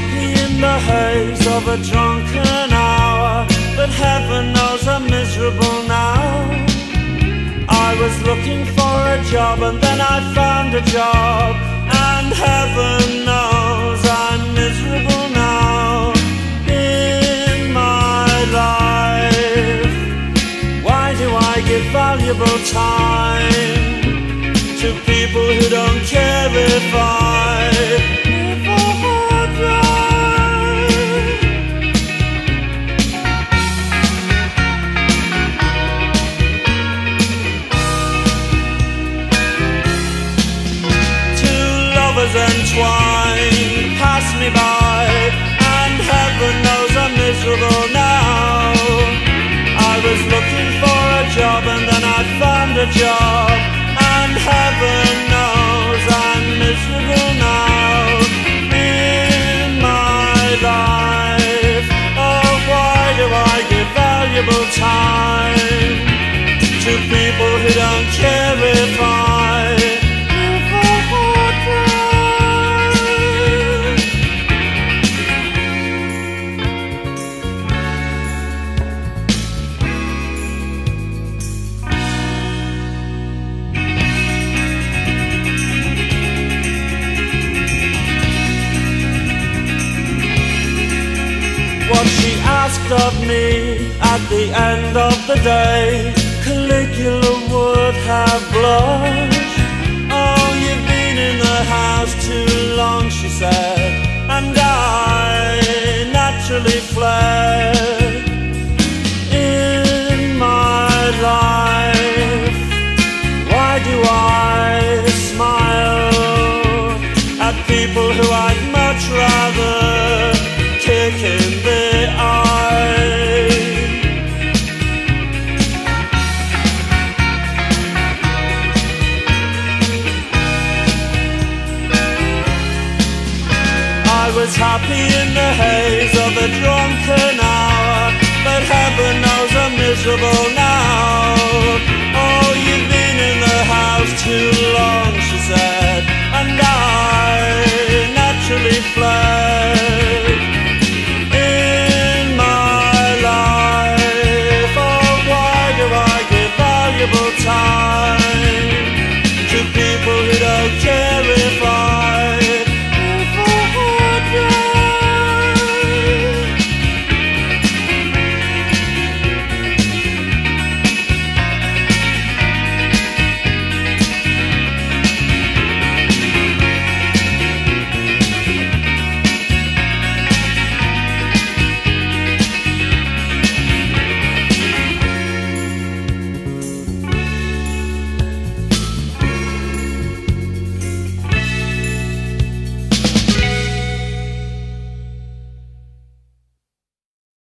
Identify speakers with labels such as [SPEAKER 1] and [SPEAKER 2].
[SPEAKER 1] happy in the haze of a drunken hour, but heaven knows I'm miserable now. I was looking for a job and then I found a job, and heaven knows I'm miserable now in my life. Why do I give valuable time to people who don't care if I live or die? Two lovers entwined pass me by, and heaven knows I'm miserable now. I was looking for a job and then I found a job, and heaven knows I'm miserable now in my life. Oh, why do I give valuable time to people who don't care if I live or die? What she asked of me at the end of the day, Caligula would have blushed. Oh, you've been in the house too long, she said, and I naturally fled. In my life, why do I smile at people who I'd much rather kick in the eye? I was happy in the haze of a drunken hour, but heaven knows I'm miserable now. Oh, you've been in the house too